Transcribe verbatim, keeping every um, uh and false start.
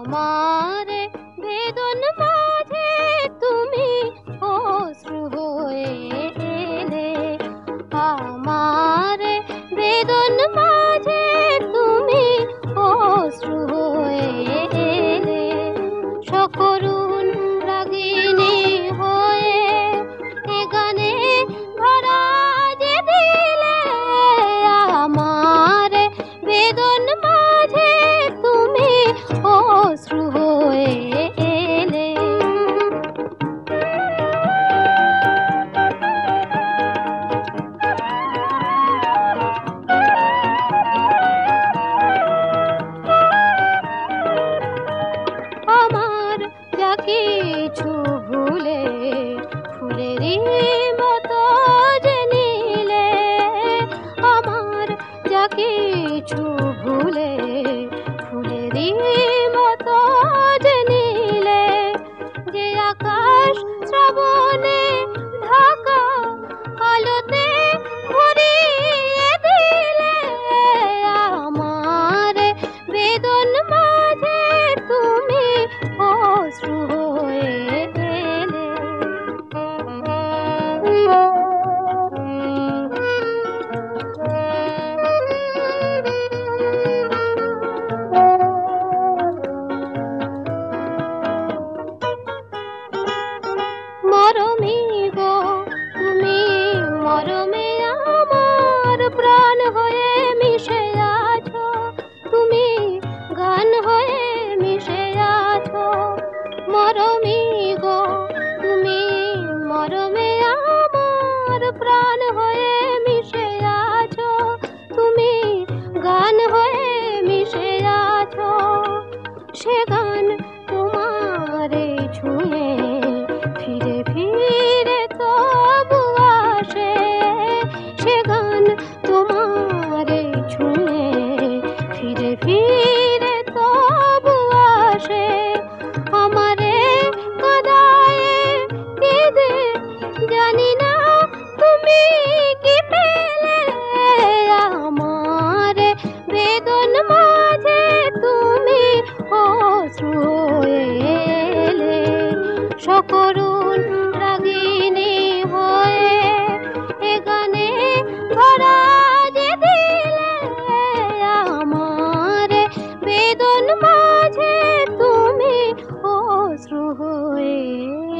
আমার বেদন মাঝে তুমি অশ্রু হয়ে এলে, আমার বেদন মাঝে তুমি অশ্রু হয়ে এলে, সকরুণ রাগিনী হয়ে এ গানে ভরা যে দিলে, আমার বেদন মাঝে তুমি অশ্রু হয়ে এলে। আমার যা কিছু ভুলে ফুলেরই মতো যে নিলে, আমার যা কিছু ভুলে ফুলেরই মতো যে নিলে, যে আকাশ শ্রাবণে ঢাকা আলোতে ভরিয়ে দিলে, আমার বেদন মাঝে তুমি অশ্রু হয়ে এলে। মরমী গো তুমি মরমে আমার প্রাণ হয়ে মিশে আছো, তুমি গান হয়ে মিশে আছো। মরমী গো তুমি মরমে আমার প্রাণ হয়ে মিশে আছো, তুমি গান হয়ে মিশে আছো। সে গান তোমারে ছুঁয়ে ফিরে ফিরে তবু আসে, সে গান তোমারে ছুঁয়ে ফিরে ফিরে তবু আসে। আমারে কাদায়ে কেঁদে জানি না তুমি কি পেলে, আমার বেদন মাঝে তুমি অশ্রু হয়ে এলে, সকরুণ রাগিনী হয়ে এ গানে ভরা যে দিলে, আমার বেদন মাঝে তুমি অশ্রু হয়ে